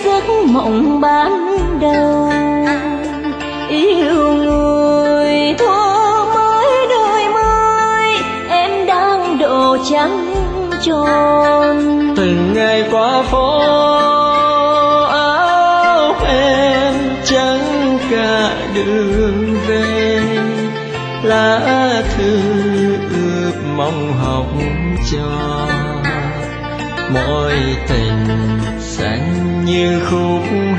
giấc mộng ban đầu. Yêu người thuở mới đời mới, em đang độ trắng tròn. Từng ngày qua phố áo em trắng cả đường về, lá thư ướp mong học trò. Mối tình xanh như khúc